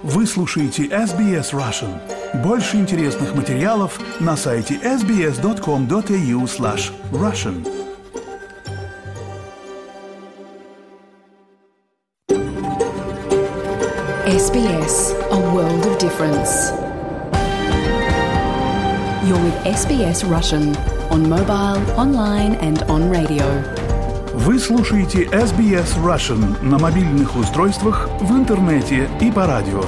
Вы слушаете SBS Russian. Больше интересных материалов на сайте sbs.com.au/russian. SBS, a world of difference. You're with SBS Russian on mobile, online and on radio. Вы слушаете SBS Russian на мобильных устройствах, в интернете и по радио.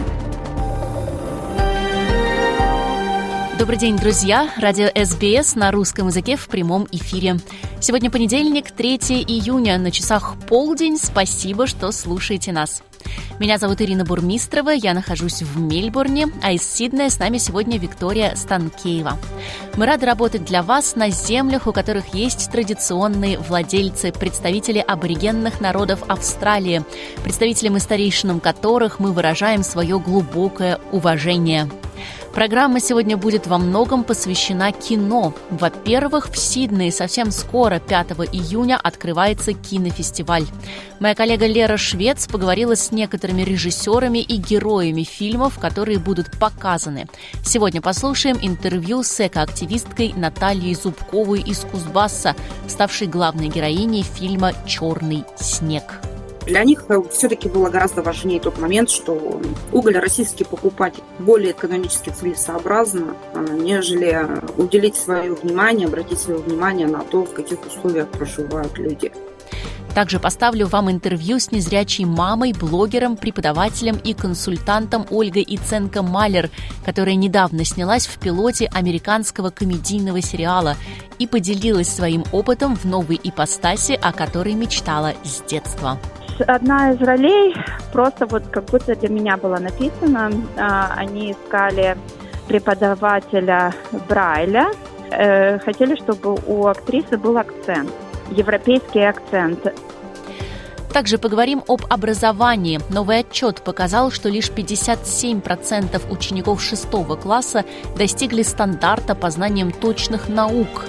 Добрый день, друзья! Радио SBS на русском языке в прямом эфире. Сегодня понедельник, 3 июня, на часах полдень. Спасибо, что слушаете нас. Меня зовут Ирина Бурмистрова, я нахожусь в Мельбурне, а из Сиднея с нами сегодня Виктория Станкеева. Мы рады работать для вас на землях, у которых есть традиционные владельцы, представители аборигенных народов Австралии, представителям и старейшинам которых мы выражаем свое глубокое уважение. Программа сегодня будет во многом посвящена кино. Во-первых, в Сиднее совсем скоро, 5 июня, открывается кинофестиваль. Моя коллега Лера Швец поговорила с некоторыми режиссерами и героями фильмов, которые будут показаны. Сегодня послушаем интервью с экоактивисткой Натальей Зубковой из Кузбасса, ставшей главной героиней фильма «Черный снег». Для них все-таки было гораздо важнее тот момент, что уголь российский покупать более экономически целесообразно, нежели уделить свое внимание, обратить свое внимание на то, в каких условиях проживают люди. Также поставлю вам интервью с незрячей мамой, блогером, преподавателем и консультантом Ольгой Иценко-Малер, которая недавно снялась в пилоте американского комедийного сериала и поделилась своим опытом в новой ипостаси, о которой мечтала с детства. Одна из ролей просто вот как будто для меня была написана. Они искали преподавателя Брайля. Хотели, чтобы у актрисы был акцент, европейский акцент. Также поговорим об образовании. Новый отчет показал, что лишь 57% учеников 6 класса достигли стандарта по знаниям точных наук.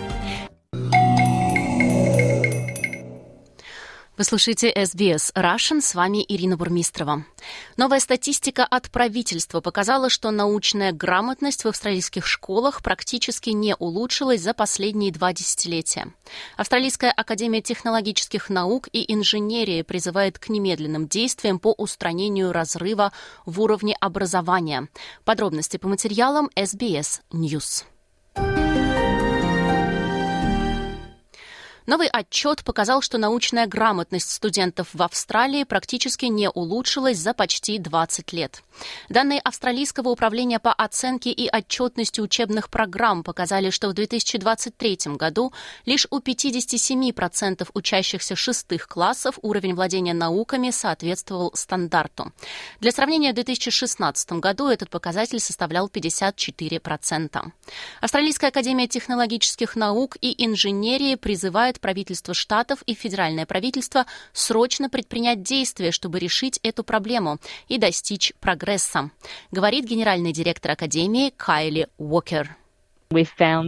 Вы слушаете SBS Russian, с вами Ирина Бурмистрова. Новая статистика от правительства показала, что научная грамотность в австралийских школах практически не улучшилась за последние 2 десятилетия. Австралийская академия технологических наук и инженерии призывает к немедленным действиям по устранению разрыва в уровне образования. Подробности по материалам SBS News. Новый отчет показал, что научная грамотность студентов в Австралии практически не улучшилась за почти 20 лет. Данные Австралийского управления по оценке и отчетности учебных программ показали, что в 2023 году лишь у 57% учащихся 6 классов уровень владения науками соответствовал стандарту. Для сравнения, в 2016 году этот показатель составлял 54%. Австралийская академия технологических наук и инженерии призывает правительство штатов и федеральное правительство срочно предпринять действия, чтобы решить эту проблему и достичь прогресса, говорит генеральный директор Академии Кайли Уокер. Мы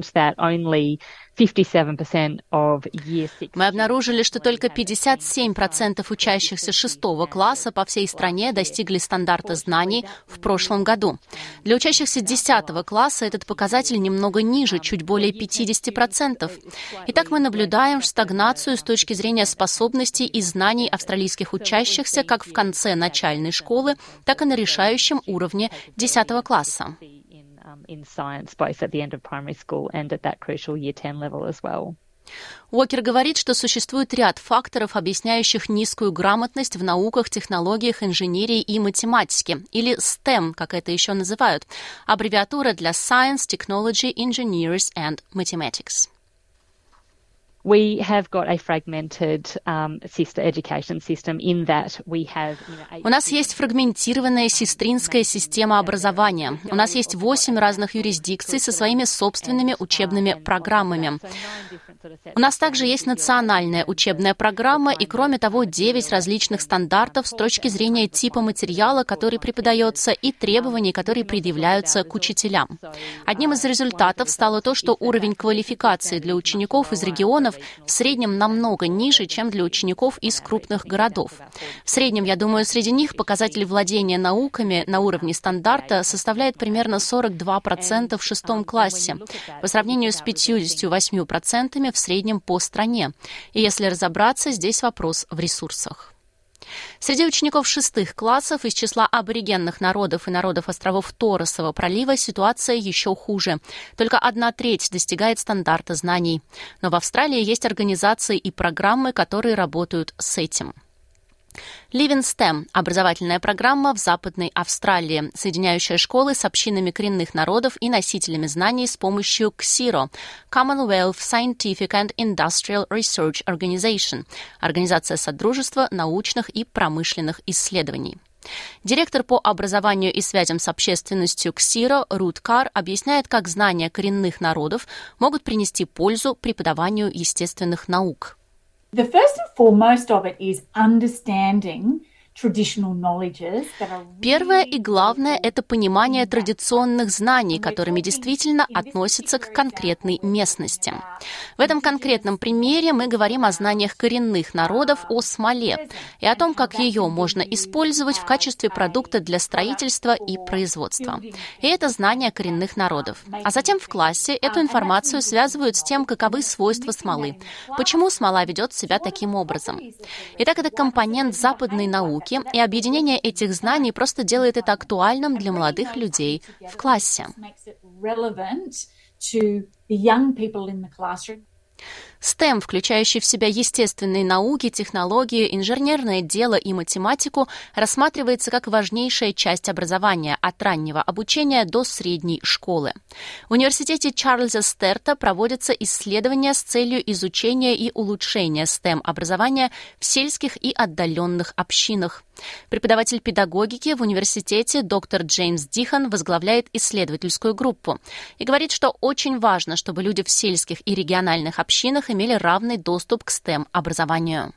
обнаружили, что только 57% учащихся 6 класса по всей стране достигли стандарта знаний в прошлом году. Для учащихся 10 класса этот показатель немного ниже, чуть более 50%. Итак, мы наблюдаем стагнацию с точки зрения способностей и знаний австралийских учащихся как в конце начальной школы, так и на решающем уровне 10 класса. In science, both at the end of primary school and at that crucial year 10 level as well. Уокер говорит, что существует ряд факторов, объясняющих низкую грамотность в науках, технологиях, инженерии и математике, или STEM, как это еще называют, аббревиатура для Science, Technology, Engineers and Mathematics. We have got a fragmented education system in that we have. У нас есть фрагментированная сестринская система образования. У нас есть 8 разных юрисдикций со своими собственными учебными программами. У нас также есть национальная учебная программа и, кроме того, 9 различных стандартов с точки зрения типа материала, который преподается, и требований, которые предъявляются к учителям. Одним из результатов стало то, что уровень квалификации для учеников из регионов, регионов в среднем намного ниже, чем для учеников из крупных городов. В среднем, я думаю, среди них показатель владения науками на уровне стандарта составляет примерно 42% в 6 классе, по сравнению с 58% в среднем по стране. И если разобраться, здесь вопрос в ресурсах. Среди учеников 6 классов из числа аборигенных народов и народов островов Торресового пролива ситуация еще хуже. Только 1/3 достигает стандарта знаний. Но в Австралии есть организации и программы, которые работают с этим. Living STEM – образовательная программа в Западной Австралии, соединяющая школы с общинами коренных народов и носителями знаний с помощью CSIRO – Commonwealth Scientific and Industrial Research Organization – Организация Содружества научных и промышленных исследований. Директор по образованию и связям с общественностью CSIRO Рут Карр объясняет, как знания коренных народов могут принести пользу преподаванию естественных наук. The first and foremost of it is understanding traditional knowledges that are Первое и главное – это понимание традиционных знаний, которыми действительно относятся к конкретной местности. В этом конкретном примере мы говорим о знаниях коренных народов о смоле и о том, как ее можно использовать в качестве продукта для строительства и производства. И это знания коренных народов. А затем в классе эту информацию связывают с тем, каковы свойства смолы, почему смола ведет себя таким образом. Итак, это компонент западной науки, и объединение этих знаний просто делает это актуальным для молодых людей в классе. STEM, включающий в себя естественные науки, технологии, инженерное дело и математику, рассматривается как важнейшая часть образования от раннего обучения до средней школы. В университете Чарльза Стерта проводятся исследования с целью изучения и улучшения STEM-образования в сельских и отдаленных общинах. Преподаватель педагогики в университете доктор Джеймс Дихан возглавляет исследовательскую группу и говорит, что очень важно, чтобы люди в сельских и региональных общинах имели равный доступ к STEM-образованию.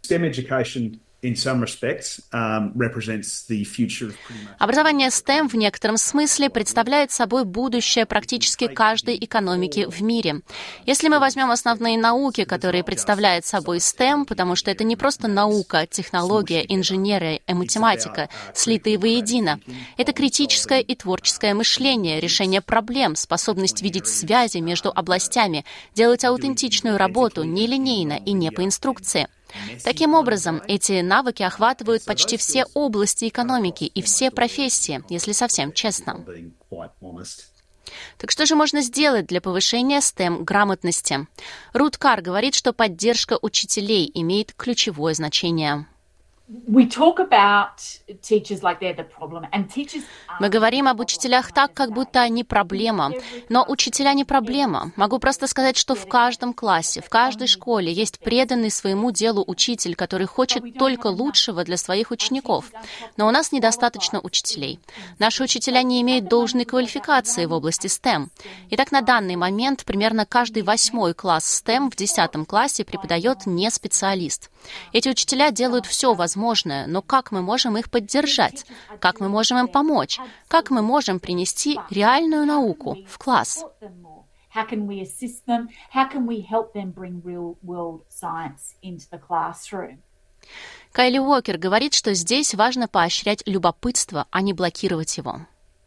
Образование STEM в некотором смысле представляет собой будущее практически каждой экономики в мире. Если мы возьмем основные науки, которые представляют собой STEM, потому что это не просто наука, технология, инженерия и математика, слитые воедино. Это критическое и творческое мышление, решение проблем, способность видеть связи между областями, делать аутентичную работу нелинейно и не по инструкции. Таким образом, эти навыки охватывают почти все области экономики и все профессии, если совсем честно. Так что же можно сделать для повышения STEM-грамотности? Рут Карр говорит, что поддержка учителей имеет ключевое значение. We talk about teachers like they're the problem, and teachers Мы говорим об учителях так, как будто они проблема. Но учителя не проблема. Могу просто сказать, что в каждом классе, в каждой школе есть преданный своему делу учитель, который хочет только лучшего для своих учеников. Но у нас недостаточно учителей. Наши учителя не имеют должной квалификации в области STEM. Итак, на данный момент примерно каждый 8-й класс STEM в 10 классе преподает не специалист. Эти учителя делают все возможное, но как мы можем их поддержать? Как мы можем им помочь? Как мы можем принести реальную науку в класс? Кайли Уокер говорит, что здесь важно поощрять любопытство, а не блокировать его.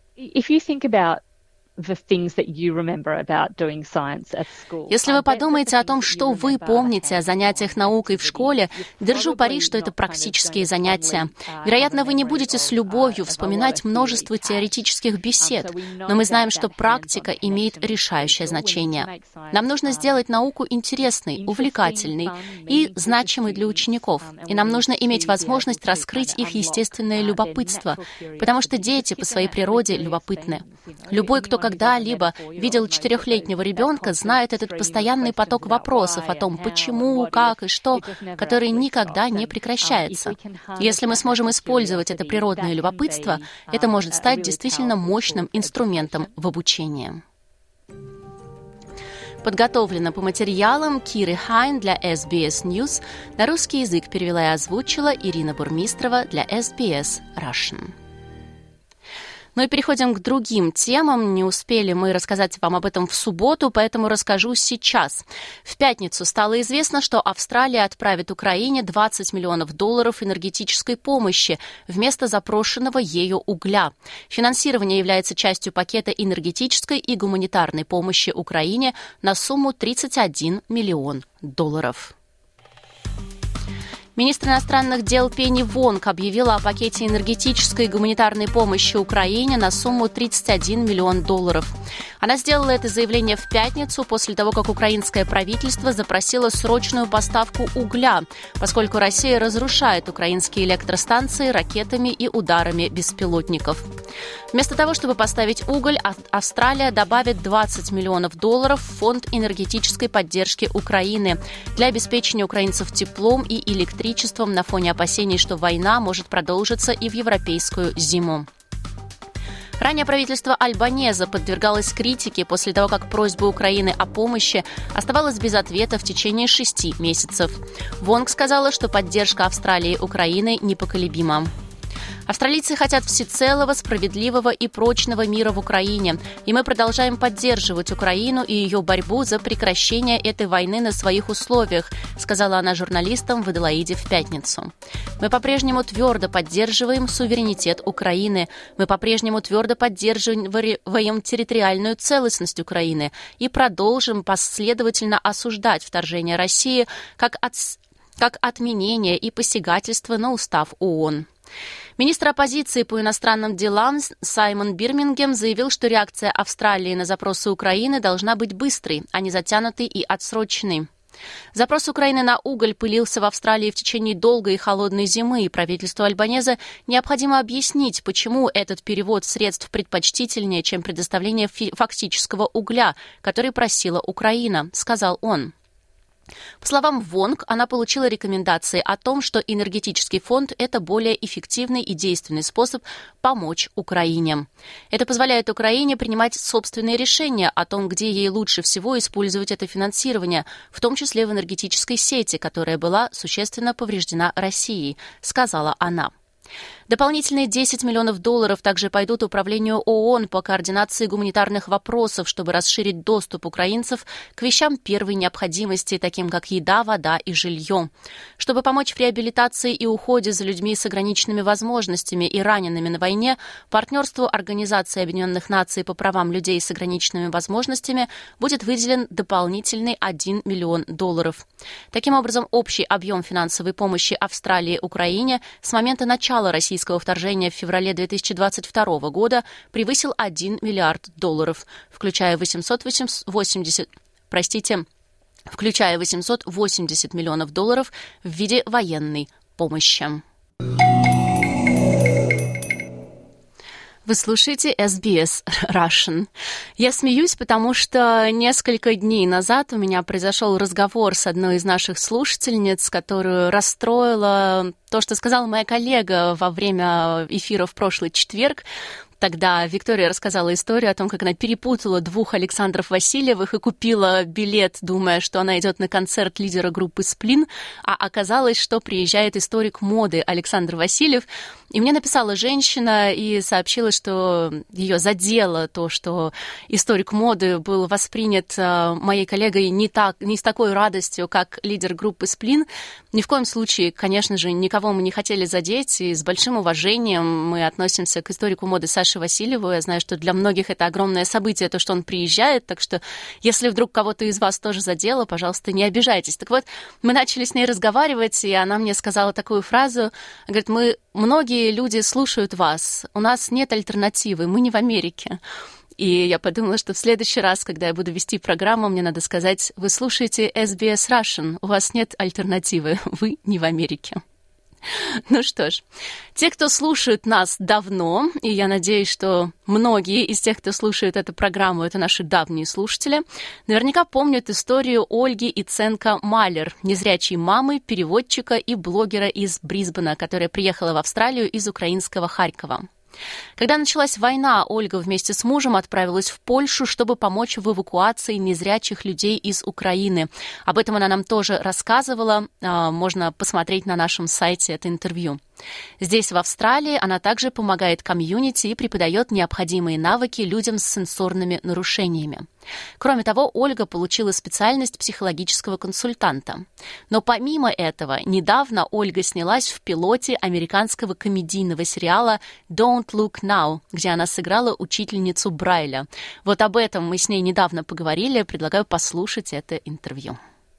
Если вы подумаете о том, что вы помните о занятиях наукой в школе, держу пари, что это практические занятия. Вероятно, вы не будете с любовью вспоминать множество теоретических бесед, но мы знаем, что практика имеет решающее значение. Нам нужно сделать науку интересной, увлекательной и значимой для учеников. И нам нужно иметь возможность раскрыть их естественное любопытство, потому что дети по своей природе любопытны. Любой, кто когда-либо видел 4-летнего ребенка, знает этот постоянный поток вопросов о том, почему, как и что, который никогда не прекращается. Если мы сможем использовать это природное любопытство, это может стать действительно мощным инструментом в обучении. Подготовлено по материалам Киры Хайн для SBS News. На русский язык перевела и озвучила Ирина Бурмистрова для SBS Russian. Ну и переходим к другим темам. Не успели мы рассказать вам об этом в субботу, поэтому расскажу сейчас. В пятницу стало известно, что Австралия отправит Украине $20 миллионов энергетической помощи вместо запрошенного ею угля. Финансирование является частью пакета энергетической и гуманитарной помощи Украине на сумму $31 миллион. Министр иностранных дел Пенни Вонг объявила о пакете энергетической и гуманитарной помощи Украине на сумму $31 миллион. Она сделала это заявление в пятницу после того, как украинское правительство запросило срочную поставку угля, поскольку Россия разрушает украинские электростанции ракетами и ударами беспилотников. Вместо того, чтобы поставить уголь, Австралия добавит $20 миллионов в фонд энергетической поддержки Украины для обеспечения украинцев теплом и электричеством на фоне опасений, что война может продолжиться и в европейскую зиму. Ранее правительство Альбанезе подвергалось критике после того, как просьба Украины о помощи оставалась без ответа в течение 6 месяцев. Вонг сказала, что поддержка Австралии Украины непоколебима. Австралийцы хотят всецелого, справедливого и прочного мира в Украине, и мы продолжаем поддерживать Украину и ее борьбу за прекращение этой войны на своих условиях, сказала она журналистам в Аделаиде в пятницу. Мы по-прежнему твердо поддерживаем суверенитет Украины, мы по-прежнему твердо поддерживаем территориальную целостность Украины и продолжим последовательно осуждать вторжение России как отменение и посягательство на устав ООН. Министр оппозиции по иностранным делам Саймон Бирмингем заявил, что реакция Австралии на запросы Украины должна быть быстрой, а не затянутой и отсроченной. Запрос Украины на уголь пылился в Австралии в течение долгой и холодной зимы, и правительству Альбанезе необходимо объяснить, почему этот перевод средств предпочтительнее, чем предоставление фактического угля, который просила Украина, сказал он. По словам Вонг, она получила рекомендации о том, что энергетический фонд – это более эффективный и действенный способ помочь Украине. Это позволяет Украине принимать собственные решения о том, где ей лучше всего использовать это финансирование, в том числе в энергетической сети, которая была существенно повреждена Россией, сказала она. Дополнительные $10 миллионов также пойдут Управлению ООН по координации гуманитарных вопросов, чтобы расширить доступ украинцев к вещам первой необходимости, таким как еда, вода и жилье. Чтобы помочь в реабилитации и уходе за людьми с ограниченными возможностями и ранеными на войне, партнерству Организации Объединенных Наций по правам людей с ограниченными возможностями будет выделен дополнительный $1 миллион. Таким образом, общий объем финансовой помощи Австралии Украине с момента начала российского вторжения в феврале 2022 года превысил $1 миллиард, включая 880 миллионов в виде военной помощи. Вы слушаете SBS Russian. Я смеюсь, потому что несколько дней назад у меня произошел разговор с одной из наших слушательниц, которую расстроило то, что сказала моя коллега во время эфира в прошлый четверг. Тогда Виктория рассказала историю о том, как она перепутала 2 Александров Васильевых и купила билет, думая, что она идет на концерт лидера группы «Сплин», а оказалось, что приезжает историк моды Александр Васильев. И мне написала женщина и сообщила, что ее задело то, что историк моды был воспринят моей коллегой не с такой радостью, как лидер группы «Сплин». Ни в коем случае, конечно же, никого мы не хотели задеть, и с большим уважением мы относимся к историку моды Саше Васильеву. Я знаю, что для многих это огромное событие, то, что он приезжает, так что если вдруг кого-то из вас тоже задело, пожалуйста, не обижайтесь. Так вот, мы начали с ней разговаривать, и она мне сказала такую фразу, говорит, многие люди слушают вас, у нас нет альтернативы, мы не в Америке. И я подумала, что в следующий раз, когда я буду вести программу, мне надо сказать, вы слушаете SBS Russian, у вас нет альтернативы, вы не в Америке. Ну что ж, те, кто слушают нас давно, и я надеюсь, что многие из тех, кто слушает эту программу, это наши давние слушатели, наверняка помнят историю Ольги Иценко-Малер, незрячей мамы, переводчика и блогера из Брисбена, которая приехала в Австралию из украинского Харькова. Когда началась война, Ольга вместе с мужем отправилась в Польшу, чтобы помочь в эвакуации незрячих людей из Украины. Об этом она нам тоже рассказывала. Можно посмотреть на нашем сайте это интервью. Здесь, в Австралии, она также помогает комьюнити и преподает необходимые навыки людям с сенсорными нарушениями. Кроме того, Ольга получила специальность психологического консультанта. Но помимо этого, недавно Ольга снялась в пилоте американского комедийного сериала «Don't Look Now», где она сыграла учительницу Брайля. Вот об этом мы с ней недавно поговорили. Предлагаю послушать это интервью.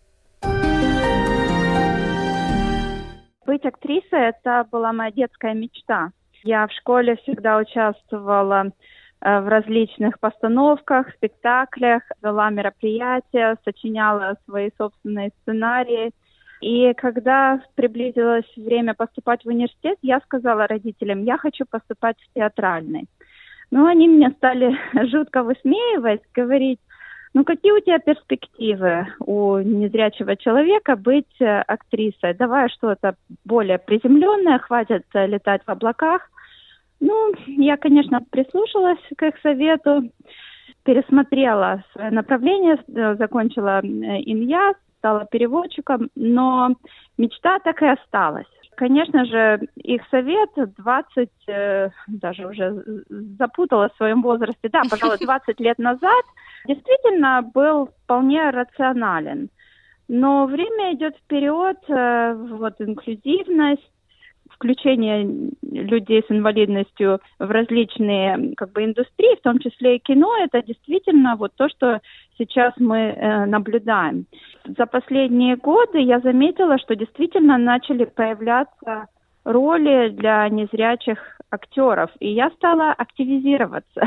Быть актрисой – это была моя детская мечта. Я в школе всегда участвовала в различных постановках, спектаклях, вела мероприятия, сочиняла свои собственные сценарии. И когда приблизилось время поступать в университет, я сказала родителям, я хочу поступать в театральный. Но они меня стали жутко высмеивать, говорить, какие у тебя перспективы у незрячего человека быть актрисой? Давай что-то более приземленное, хватит летать в облаках. Я, конечно, прислушалась к их совету, пересмотрела свое направление, закончила ИНЯС, стала переводчиком, но мечта так и осталась. Конечно же, их совет 20, даже уже запуталась в своем возрасте, пожалуй, 20 лет назад, действительно был вполне рационален. Но время идет вперед, инклюзивность, включение людей с инвалидностью в различные индустрии, в том числе и кино, это действительно то, что сейчас мы наблюдаем. За последние годы я заметила, что действительно начали появляться роли для незрячих актеров, и я стала активизироваться.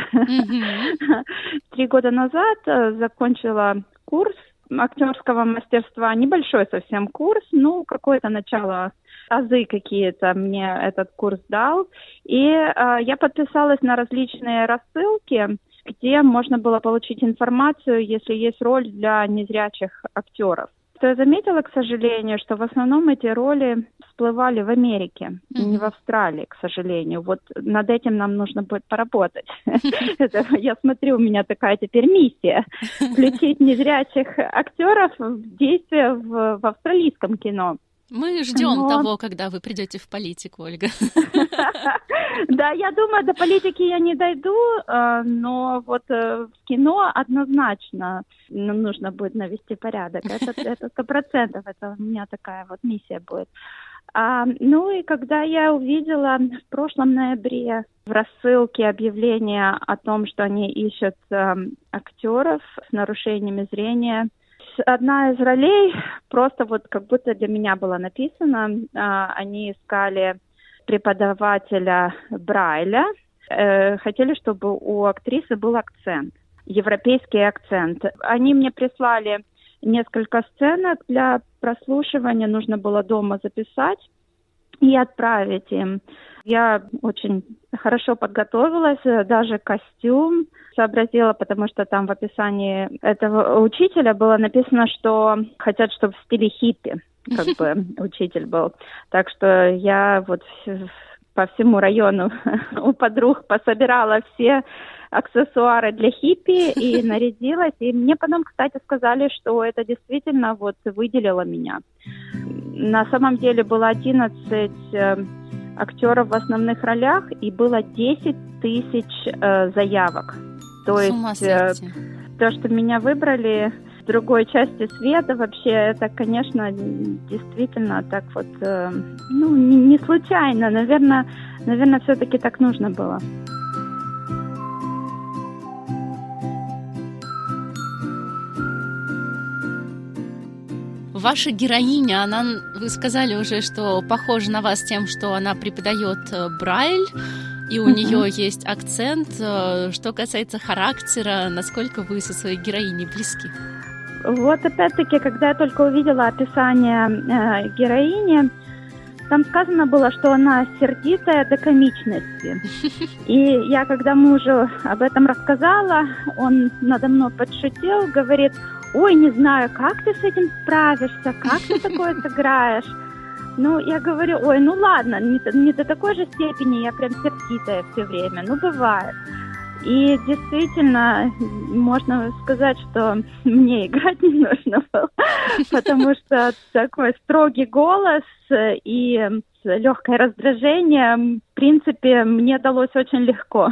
3 года назад закончила курс актерского мастерства, небольшой совсем курс, какое-то начало, азы какие-то мне этот курс дал, и я подписалась на различные рассылки, где можно было получить информацию, если есть роль для незрячих актеров. Что я заметила, к сожалению, что в основном эти роли всплывали в Америке, не в Австралии, к сожалению. Над этим нам нужно будет поработать. Я смотрю, у меня такая теперь миссия – включить незрячих актеров в действие в австралийском кино. Мы ждем того, когда вы придете в политику, Ольга. Да, я думаю, до политики я не дойду, но в кино однозначно нам нужно будет навести порядок. Это 100%, это у меня такая миссия будет. И когда я увидела в прошлом ноябре в рассылке объявление о том, что они ищут актеров с нарушениями зрения, одна из ролей просто как будто для меня была написана. Они искали преподавателя Брайля. Хотели, чтобы у актрисы был акцент, европейский акцент. Они мне прислали несколько сценок для прослушивания. Нужно было дома записать и отправить им. Я очень хорошо подготовилась, даже костюм сообразила, потому что там в описании этого учителя было написано, что хотят, чтобы в стиле хиппи, учитель был. Так что я по всему району у подруг пособирала все аксессуары для хиппи и нарядилась. И мне потом, кстати, сказали, что это действительно выделило меня. На самом деле было 11 актеров в основных ролях, и было 10 тысяч заявок. То есть то, что меня выбрали в другой части света, вообще это, конечно, действительно так не случайно. Наверное, все-таки так нужно было. Ваша героиня, вы сказали уже, что похожа на вас тем, что она преподает Брайль, и у нее есть акцент. Что касается характера, насколько вы со своей героиней близки? Опять-таки, когда я только увидела описание героини, там сказано было, что она сердитая до комичности. И я, когда мужу об этом рассказала, он надо мной подшутил, говорит: ой, не знаю, как ты с этим справишься, как ты такое сыграешь. Ну, я говорю, ой, ну ладно, не до такой же степени, я прям сердитая все время, ну, бывает. И действительно, можно сказать, что мне играть не нужно было, потому что такой строгий голос и легкое раздражение, в принципе, мне далось очень легко.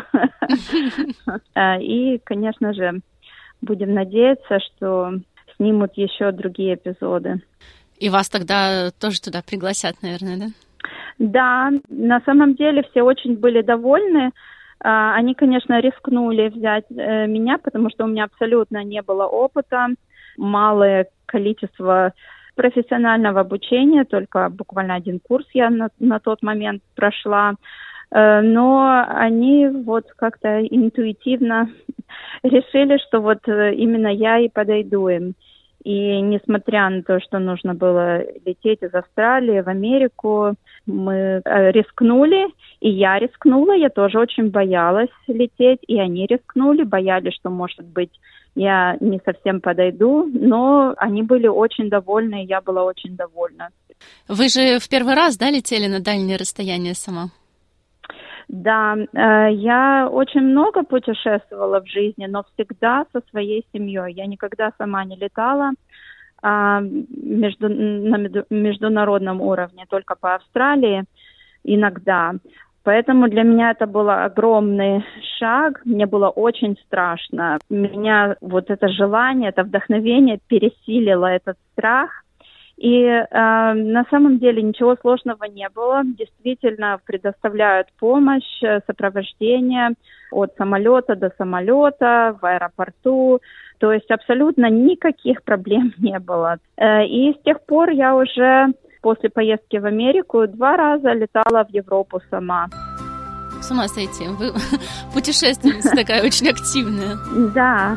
И, конечно же, будем надеяться, что снимут еще другие эпизоды. И вас тогда тоже туда пригласят, наверное, да? Да, на самом деле все очень были довольны. Они, конечно, рискнули взять меня, потому что у меня абсолютно не было опыта, малое количество профессионального обучения, только буквально 1 курс я на тот момент прошла. Но они вот как-то интуитивно решили, что вот именно я и подойду им. И несмотря на то, что нужно было лететь из Австралии в Америку, мы рискнули, и я рискнула, я тоже очень боялась лететь, и они рискнули, боялись, что, может быть, я не совсем подойду, но они были очень довольны, и я была очень довольна. Вы же в первый раз, да, летели на дальние расстояния сама? Да, я очень много путешествовала в жизни, но всегда со своей семьей. Я никогда сама не летала на международном уровне, только по Австралии иногда. Поэтому для меня это был огромный шаг, мне было очень страшно. Меня вот это желание, это вдохновение пересилило этот страх. И на самом деле ничего сложного не было. Действительно предоставляют помощь, сопровождение от самолета до самолета, в аэропорту. То есть абсолютно никаких проблем не было. И с тех пор я уже после поездки в Америку 2 раза летала в Европу сама. С ума сойти. Вы путешественница такая очень активная. Да.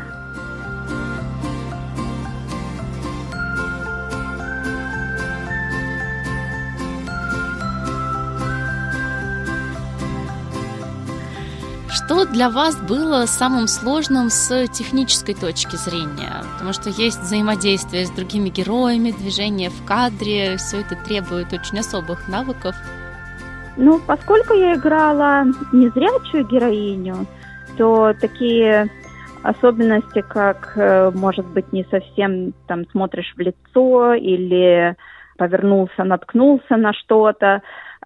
Что для вас было самым сложным с технической точки зрения? Потому что есть взаимодействие с другими героями, движение в кадре, все это требует очень особых навыков. Ну, поскольку я играла незрячую героиню, то такие особенности, как, может быть, не совсем там смотришь в лицо или повернулся, наткнулся на что-то,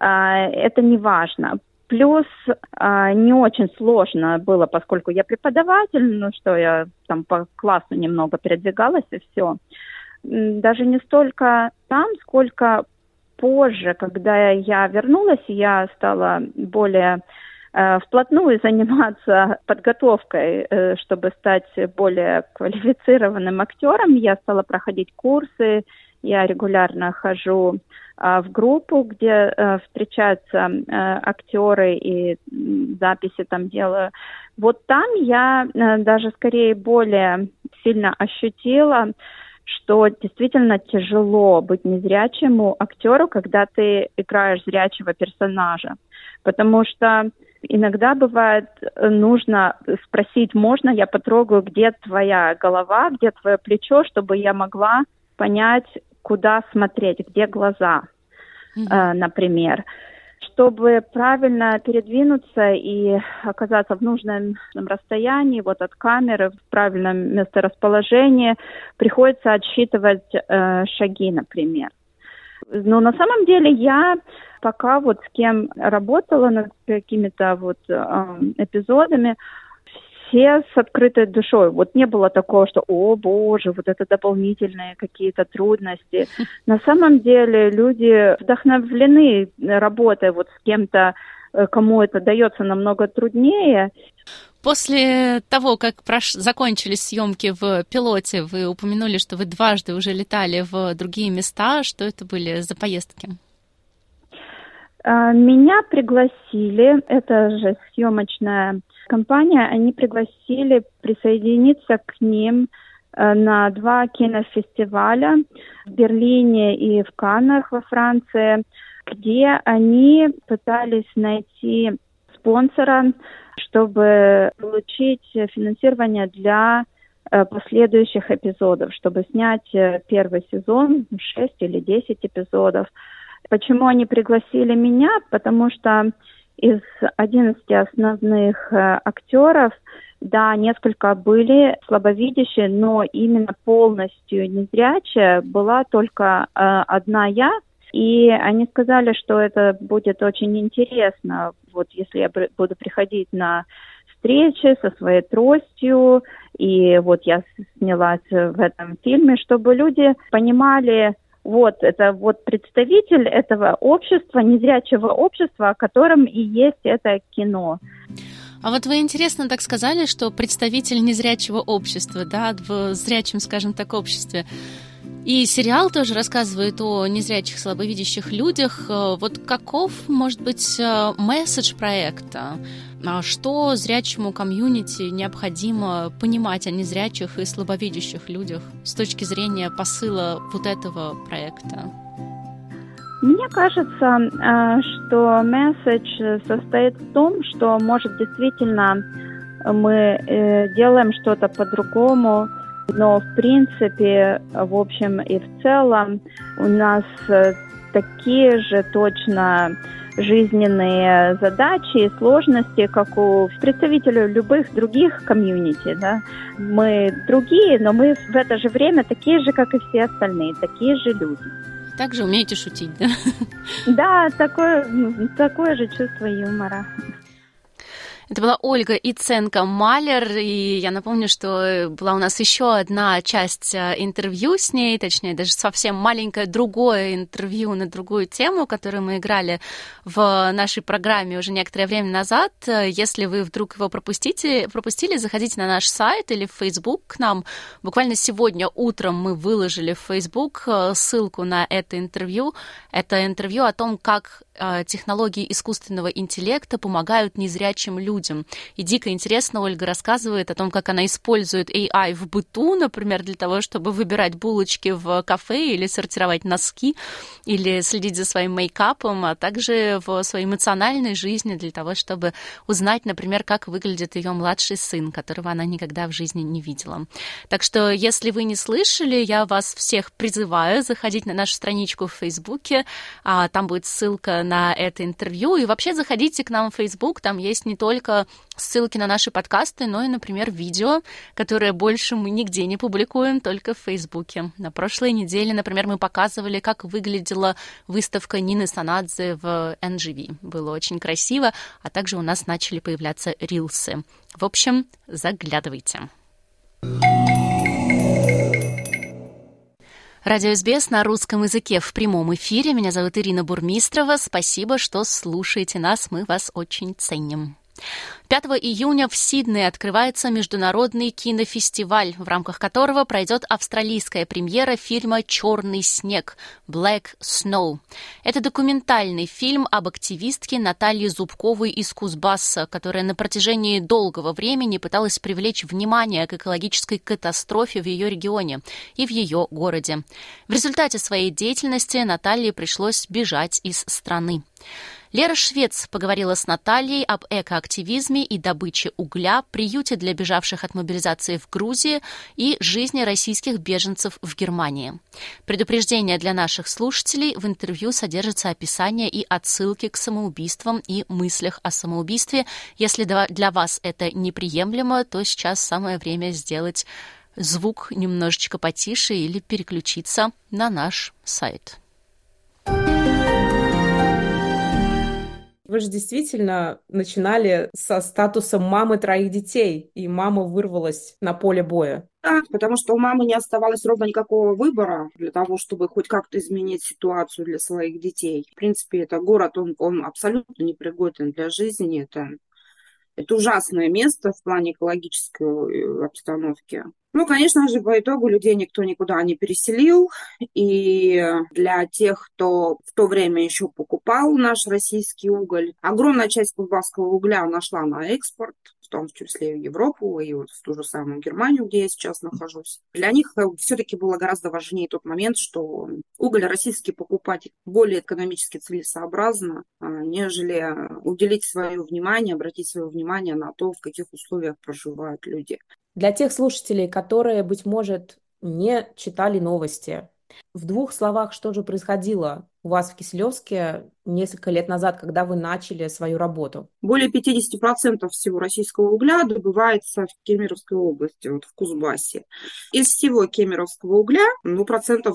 это не важно. Плюс не очень сложно было, поскольку я преподаватель, ну что, я там по классу немного передвигалась и все. Даже не столько там, сколько позже, когда я вернулась, я стала более вплотную заниматься подготовкой, чтобы стать более квалифицированным актером. Я стала проходить курсы, я регулярно хожу в группу, где встречаются актеры и записи там делаю. Вот там я даже скорее более сильно ощутила, что действительно тяжело быть незрячему актеру, когда ты играешь зрячего персонажа. Потому что иногда бывает нужно спросить, можно я потрогаю, где твоя голова, где твое плечо, чтобы я могла понять, куда смотреть, где глаза, например. Чтобы правильно передвинуться и оказаться в нужном расстоянии, вот от камеры, в правильном месторасположении, приходится отсчитывать шаги, например. Но на самом деле я пока вот с кем работала над какими-то вот эпизодами, все с открытой душой. Вот не было такого, что, о боже, вот это дополнительные какие-то трудности. На самом деле люди вдохновлены работой вот с кем-то, кому это дается намного труднее. После того, как закончились съемки в пилоте, вы упомянули, что вы дважды уже летали в другие места. Что это были за поездки? Меня пригласили, это же съемочная компания, они пригласили присоединиться к ним на 2 кинофестиваля в Берлине и в Каннах во Франции, где они пытались найти спонсора, чтобы получить финансирование для последующих эпизодов, чтобы снять первый сезон, 6 или 10 эпизодов. Почему они пригласили меня? Потому что из 11 основных актеров, да, несколько были слабовидящие, но именно полностью незрячая была только одна я. И они сказали, что это будет очень интересно, вот если я буду приходить на встречи со своей тростью, и вот я снялась в этом фильме, чтобы люди понимали, вот это вот представитель этого общества, незрячего общества, о котором и есть это кино. А вот вы интересно так сказали, что представитель незрячего общества, да, в зрячем, скажем так, обществе. И сериал тоже рассказывает о незрячих, слабовидящих людях. Вот каков может быть месседж проекта? Что зрячему комьюнити необходимо понимать о незрячих и слабовидящих людях с точки зрения посыла вот этого проекта? Мне кажется, что месседж состоит в том, что, может, действительно мы делаем что-то по-другому, но, в принципе, в общем и в целом у нас такие же точно жизненные задачи и сложности, как у представителей любых других комьюнити, да. Мы другие, но мы в это же время такие же, как и все остальные, такие же люди. Также умеете шутить, да? Да, такое же чувство юмора. Это была Ольга Иценко-Малер, и я напомню, что была у нас еще одна часть интервью с ней, точнее, даже совсем маленькое другое интервью на другую тему, которую мы играли в нашей программе уже некоторое время назад. Если вы вдруг его пропустили, заходите на наш сайт или в Facebook к нам. Буквально сегодня утром мы выложили в Facebook ссылку на это интервью. Это интервью о том, как технологии искусственного интеллекта помогают незрячим людям. И дико интересно, Ольга рассказывает о том, как она использует AI в быту, например, для того, чтобы выбирать булочки в кафе или сортировать носки, или следить за своим мейкапом, а также в своей эмоциональной жизни для того, чтобы узнать, например, как выглядит ее младший сын, которого она никогда в жизни не видела. Так что, если вы не слышали, я вас всех призываю заходить на нашу страничку в Фейсбуке, там будет ссылка на это интервью, и вообще заходите к нам в Facebook, там есть не только ссылки на наши подкасты, но и, например, видео, которые больше мы нигде не публикуем, только в Фейсбуке. На прошлой неделе, например, мы показывали, как выглядела выставка Нины Санадзе в NGV. Было очень красиво, а также у нас начали появляться рилсы. В общем, заглядывайте. Радио СБС на русском языке в прямом эфире. Меня зовут Ирина Бурмистрова. Спасибо, что слушаете нас. Мы вас очень ценим. 5 июня в Сиднее открывается международный кинофестиваль, в рамках которого пройдет австралийская премьера фильма «Черный снег» «Black Snow». Это документальный фильм об активистке Наталье Зубковой из Кузбасса, которая на протяжении долгого времени пыталась привлечь внимание к экологической катастрофе в ее регионе и в ее городе. В результате своей деятельности Наталье пришлось бежать из страны. Лера Швец поговорила с Натальей об экоактивизме и добыче угля, приюте для бежавших от мобилизации в Грузии и жизни российских беженцев в Германии. Предупреждение для наших слушателей: в интервью содержится описание и отсылки к самоубийствам и мыслях о самоубийстве. Если для вас это неприемлемо, то сейчас самое время сделать звук немножечко потише или переключиться на наш сайт. Вы же действительно начинали со статуса мамы 3 детей, и мама вырвалась на поле боя. Да, потому что у мамы не оставалось ровно никакого выбора для того, чтобы хоть как-то изменить ситуацию для своих детей. В принципе, это город, он абсолютно непригоден для жизни. Это ужасное место в плане экологической обстановки. Ну, конечно же, по итогу людей никто никуда не переселил. И для тех, кто в то время еще покупал наш российский уголь, огромная часть кузбасского угля нашла на экспорт, в том числе в Европу и вот в ту же самую Германию, где я сейчас нахожусь. Для них все-таки было гораздо важнее тот момент, что уголь российский покупать более экономически целесообразно, нежели уделить свое внимание, обратить свое внимание на то, в каких условиях проживают люди. Для тех слушателей, которые, быть может, не читали новости, В двух словах, что же происходило у вас в Киселевске несколько лет назад, когда вы начали свою работу? Более 50% всего российского угля добывается в Кемеровской области, вот в Кузбассе. Из всего кемеровского угля, процентов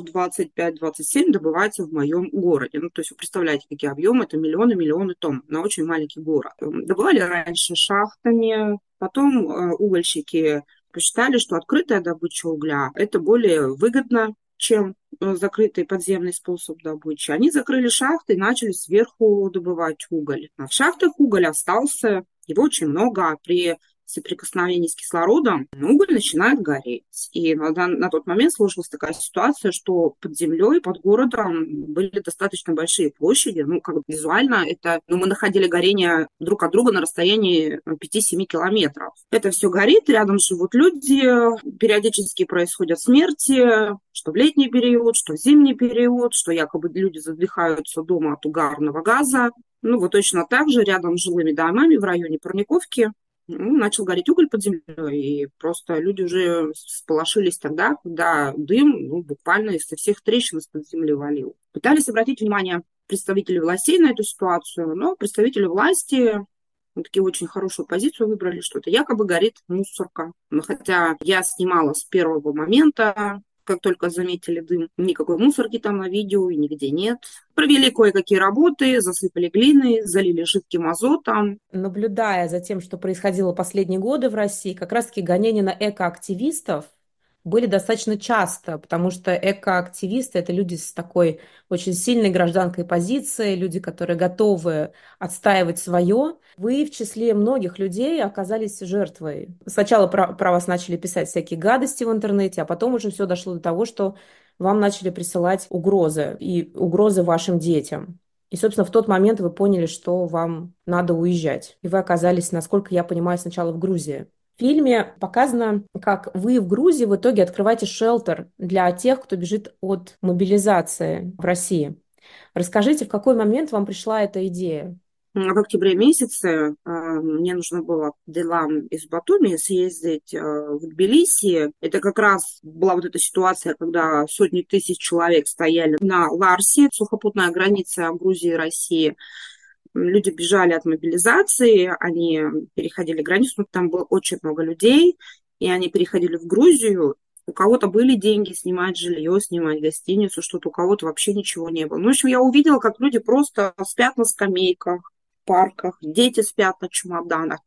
25-27 добывается в моем городе. То есть вы представляете, какие объемы, это миллионы тонн на очень маленький город. Добывали раньше шахтами, потом угольщики посчитали, что открытая добыча угля – это более выгодно, чем закрытый подземный способ добычи. Они закрыли шахты и начали сверху добывать уголь. А в шахтах уголь остался, его очень много, а при соприкосновении с кислородом уголь начинает гореть. И на тот момент сложилась такая ситуация, что под землей, под городом были достаточно большие площади. Как бы визуально это, мы находили горение друг от друга на расстоянии 5-7 километров. Это все горит, рядом живут люди, периодически происходят смерти, что в летний период, что в зимний период, что якобы люди задыхаются дома от угарного газа. Вот точно так же рядом с жилыми домами в районе Парниковки начал гореть уголь под землей, и просто люди уже сполошились тогда, когда дым буквально из всех трещин из-под земли валил. Пытались обратить внимание представителей властей на эту ситуацию, но представители власти такие очень хорошую позицию выбрали, что это якобы горит мусорка. Но хотя я снимала с первого момента, как только заметили дым, никакой мусорки там на видео и нигде нет. Провели кое-какие работы, засыпали глиной, залили жидким азотом. Наблюдая за тем, что происходило последние годы в России, как раз-таки гонения на экоактивистов были достаточно часто, потому что экоактивисты – это люди с такой очень сильной гражданской позицией, люди, которые готовы отстаивать свое. Вы в числе многих людей оказались жертвой. Сначала про вас начали писать всякие гадости в интернете, а потом уже все дошло до того, что вам начали присылать угрозы, и угрозы вашим детям. И, собственно, в тот момент вы поняли, что вам надо уезжать. И вы оказались, насколько я понимаю, сначала в Грузии. В фильме показано, как вы в Грузии в итоге открываете шелтер для тех, кто бежит от мобилизации в России. Расскажите, в какой момент вам пришла эта идея? В октябре месяце мне нужно было по делам из Батуми съездить в Тбилиси. Это как раз была вот эта ситуация, когда сотни тысяч человек стояли на Ларсе, сухопутная граница Грузии и России. Люди бежали от мобилизации, они переходили границу, там было очень много людей, и они переходили в Грузию. У кого-то были деньги снимать жилье, снимать гостиницу, что-то, у кого-то вообще ничего не было. В общем, я увидела, как люди просто спят на скамейках, в парках, дети спят на чемоданах.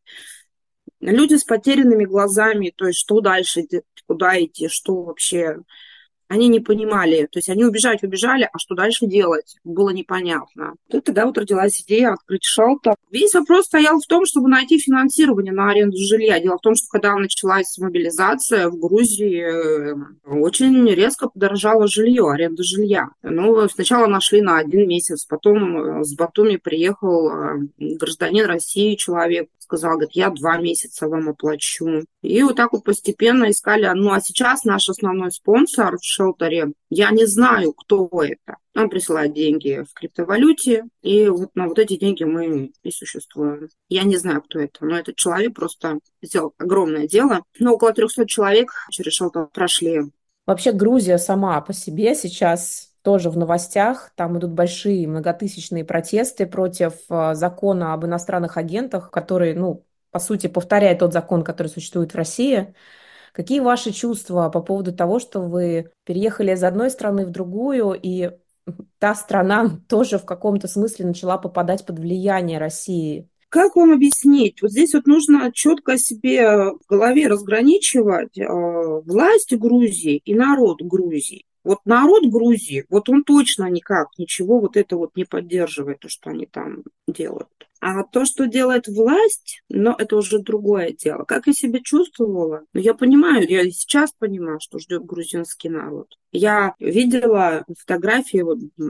Люди с потерянными глазами, то есть что дальше, куда идти, что вообще... Они не понимали, то есть они убежали, а что дальше делать, было непонятно. И тогда вот родилась идея открыть шелтер. Весь вопрос стоял в том, чтобы найти финансирование на аренду жилья. Дело в том, что когда началась мобилизация в Грузии, очень резко подорожало жилье, аренда жилья. Сначала нашли на 1 месяц, потом с Батуми приехал гражданин России, человек, сказал, говорит, я 2 месяца вам оплачу. И вот так вот постепенно искали. А сейчас наш основной спонсор в шелтере, я не знаю, кто это. Он присылает деньги в криптовалюте, и вот на вот эти деньги мы и существуем. Я не знаю, кто это, но этот человек просто сделал огромное дело. Около 300 человек через шелтер прошли. Вообще Грузия сама по себе сейчас тоже в новостях. Там идут большие многотысячные протесты против закона об иностранных агентах, который, по сути, повторяет тот закон, который существует в России. Какие ваши чувства по поводу того, что вы переехали из одной страны в другую, и та страна тоже в каком-то смысле начала попадать под влияние России? Как вам объяснить? Вот здесь вот нужно четко себе в голове разграничивать власть Грузии и народ Грузии. Вот народ Грузии, вот он точно никак ничего вот это вот не поддерживает, то, что они там делают. А то, что делает власть, это уже другое дело. Как я себя чувствовала? Я понимаю, я и сейчас понимаю, что ждет грузинский народ. Я видела фотографии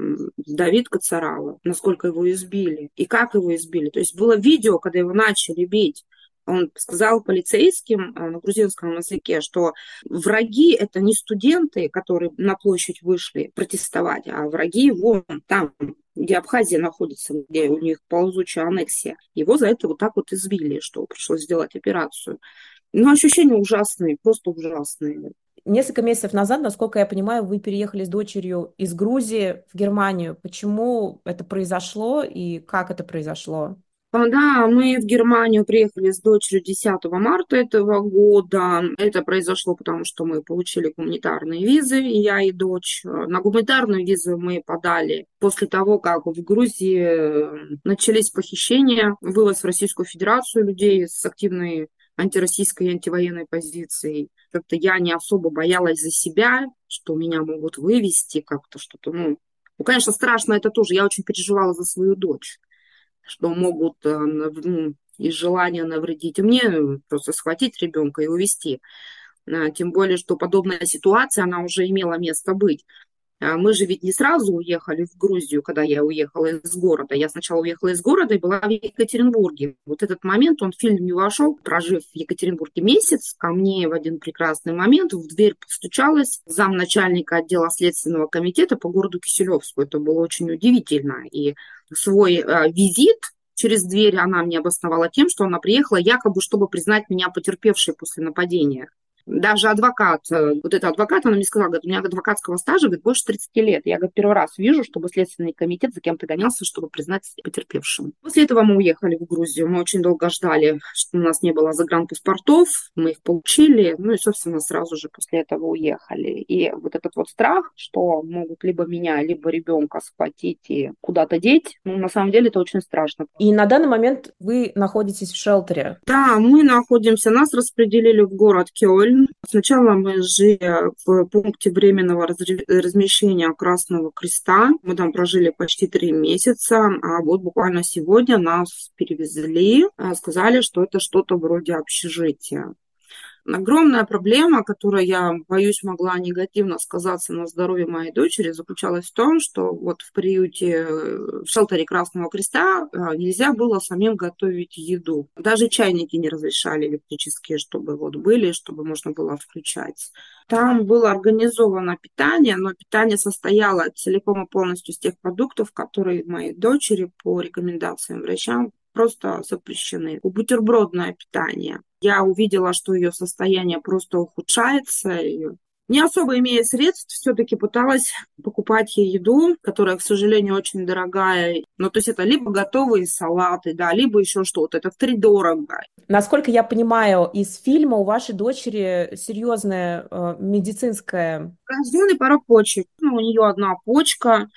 Давида Кацарава, насколько его избили и как его избили. То есть было видео, когда его начали бить. Он сказал полицейским на грузинском языке, что враги – это не студенты, которые на площадь вышли протестовать, а враги вон там, где Абхазия находится, где у них ползучая аннексия. Его за это вот так вот избили, что пришлось сделать операцию. Ощущения ужасные, просто ужасные. Несколько месяцев назад, насколько я понимаю, вы переехали с дочерью из Грузии в Германию. Почему это произошло и как это произошло? Да, мы в Германию приехали с дочерью 10 марта этого года. Это произошло потому, что мы получили гуманитарные визы, и я, и дочь. На гуманитарную визу мы подали после того, как в Грузии начались похищения, вывоз в Российскую Федерацию людей с активной антироссийской и антивоенной позицией. Как-то я не особо боялась за себя, что меня могут вывести как-то что-то. Конечно, страшно это тоже. Я очень переживала за свою дочь, что могут из желания навредить мне, просто схватить ребенка и увезти. Тем более, что подобная ситуация, она уже имела место быть. Мы же ведь не сразу уехали в Грузию, когда я уехала из города. Я сначала уехала из города и была в Екатеринбурге. Вот этот момент, он в фильм не вошел. Прожив в Екатеринбурге месяц, ко мне в один прекрасный момент в дверь постучалась замначальника отдела Следственного комитета по городу Киселевску. Это было очень удивительно. И свой визит через дверь она мне обосновала тем, что она приехала якобы, чтобы признать меня потерпевшей после нападения. Даже адвокат, вот эта адвокат, она мне сказала, говорит, у меня адвокатского стажа, говорит, больше 30 лет. Я, говорит, первый раз вижу, чтобы Следственный комитет за кем-то гонялся, чтобы признать потерпевшим. После этого мы уехали в Грузию. Мы очень долго ждали, что у нас не было загранпаспортов. Мы их получили. И, собственно, сразу же после этого уехали. И вот этот вот страх, что могут либо меня, либо ребенка схватить и куда-то деть, на самом деле это очень страшно. И на данный момент вы находитесь в шелтере? Да, мы находимся, нас распределили в город Кёльн. Сначала мы жили в пункте временного размещения Красного Креста. Мы там прожили почти 3 месяца, а вот буквально сегодня нас перевезли, сказали, что это что-то вроде общежития. Огромная проблема, которая, я боюсь, могла негативно сказаться на здоровье моей дочери, заключалась в том, что вот в приюте, в шелтере Красного Креста нельзя было самим готовить еду. Даже чайники не разрешали электрические, чтобы вот были, чтобы можно было включать. Там было организовано питание, но питание состояло целиком и полностью из тех продуктов, которые моей дочери по рекомендациям врачам просто запрещены. Бутербродное питание. Я увидела, что ее состояние просто ухудшается. И не особо имея средств, все-таки пыталась покупать ей еду, которая, к сожалению, очень дорогая. То есть это либо готовые салаты, да, либо еще что-то. Это втридорого. Насколько я понимаю, из фильма у вашей дочери серьезная медицинская... Врожденный порок почек. У нее одна почка.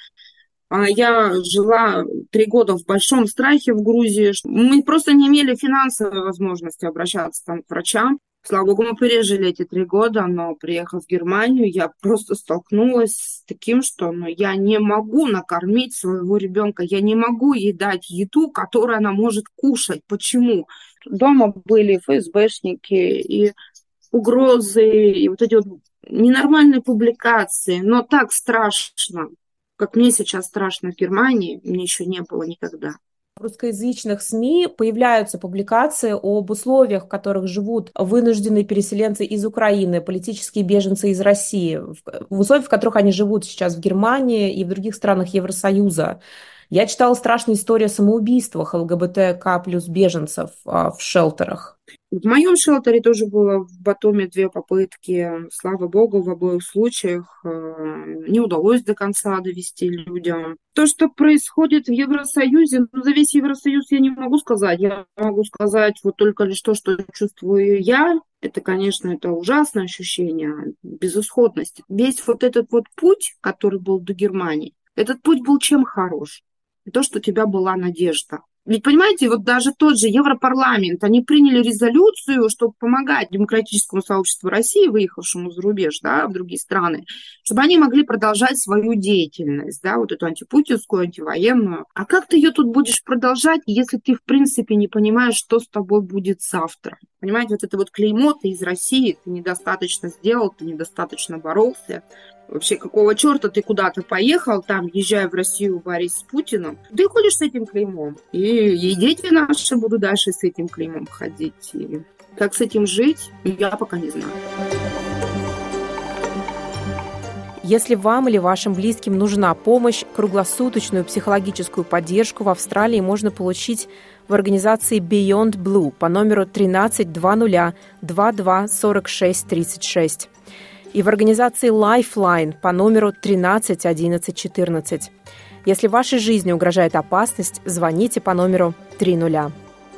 Я жила 3 года в большом страхе в Грузии. Мы просто не имели финансовой возможности обращаться там к врачам. Слава богу, мы пережили эти 3 года, но приехав в Германию, я просто столкнулась с таким, что я не могу накормить своего ребенка, я не могу ей дать еду, которую она может кушать. Почему? Дома были ФСБшники и угрозы, и вот эти вот ненормальные публикации, но так страшно. Как мне сейчас страшно в Германии, мне еще не было никогда. В русскоязычных СМИ появляются публикации об условиях, в которых живут вынужденные переселенцы из Украины, политические беженцы из России, в условиях, в которых они живут сейчас в Германии и в других странах Евросоюза. Я читала страшные истории о самоубийствах ЛГБТК плюс беженцев в шелтерах. В моем шелтере тоже было в Батуми 2 попытки. Слава богу, в обоих случаях не удалось до конца довести людям. То, что происходит в Евросоюзе, за весь Евросоюз я не могу сказать. Я могу сказать вот только лишь то, что чувствую я. Это, конечно, это ужасное ощущение безысходности. Весь вот этот вот путь, который был до Германии, этот путь был чем хорош? То, что у тебя была надежда. Ведь, понимаете, вот даже тот же Европарламент, они приняли резолюцию, чтобы помогать демократическому сообществу России, выехавшему за рубеж, да, в другие страны, чтобы они могли продолжать свою деятельность, да, вот эту антипутинскую, антивоенную. А как ты ее тут будешь продолжать, если ты, в принципе, не понимаешь, что с тобой будет завтра? Понимаете, вот это вот клеймо, ты из России, ты недостаточно сделал, ты недостаточно боролся. Вообще, какого черта ты куда-то поехал, там, езжая в Россию, борись с Путиным, ты ходишь с этим клеймом. И дети наши будут дальше с этим клеймом ходить. И как с этим жить, я пока не знаю. Если вам или вашим близким нужна помощь, круглосуточную психологическую поддержку в Австралии можно получить в организации Beyond Blue по номеру 13 00 22 46 36. и в организации Lifeline по номеру 13 11 14. Если вашей жизни угрожает опасность, звоните по номеру 300.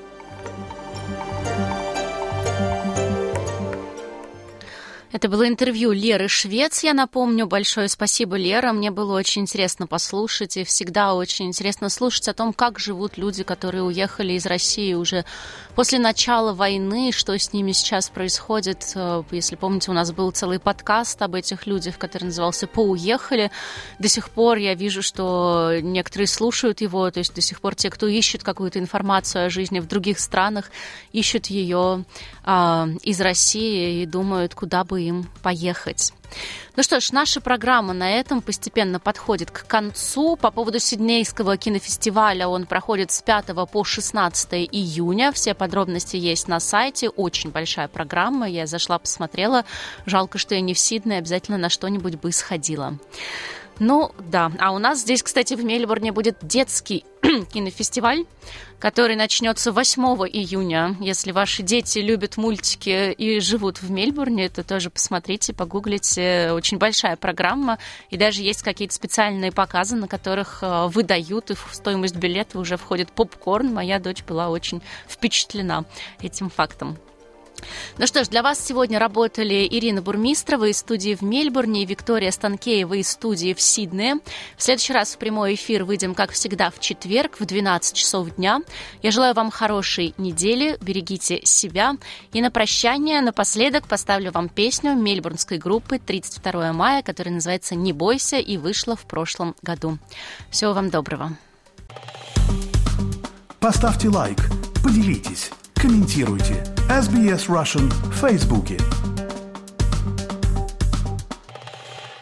Это было интервью Леры Швец, я напомню. Большое спасибо, Лера. Мне было очень интересно послушать, и всегда очень интересно слушать о том, как живут люди, которые уехали из России уже после начала войны, что с ними сейчас происходит. Если помните, у нас был целый подкаст об этих людях, который назывался «Поуехали». До сих пор я вижу, что некоторые слушают его, то есть до сих пор те, кто ищет какую-то информацию о жизни в других странах, ищут ее из России и думают, куда бы им поехать. Ну что ж, наша программа на этом постепенно подходит к концу. По поводу Сиднейского кинофестиваля, он проходит с 5 по 16 июня. Все подробности есть на сайте. Очень большая программа. Я зашла, посмотрела. Жалко, что я не в Сиднее. Обязательно на что-нибудь бы сходила. Ну, да. А у нас здесь, кстати, в Мельбурне будет детский кинофестиваль, который начнется 8 июня. Если ваши дети любят мультики и живут в Мельбурне, то тоже посмотрите, погуглите. Очень большая программа. И даже есть какие-то специальные показы, на которых выдают, и в стоимость билета уже входит попкорн. Моя дочь была очень впечатлена этим фактом. Ну что ж, для вас сегодня работали Ирина Бурмистрова из студии в Мельбурне и Виктория Станкеева из студии в Сиднее. В следующий раз в прямой эфир выйдем, как всегда, в четверг в 12 часов дня. Я желаю вам хорошей недели, берегите себя. И на прощание напоследок поставлю вам песню мельбурнской группы 32 мая, которая называется «Не бойся» и вышла в прошлом году. Всего вам доброго. Поставьте лайк, поделитесь, комментируйте. SBS Russian в Фейсбуке.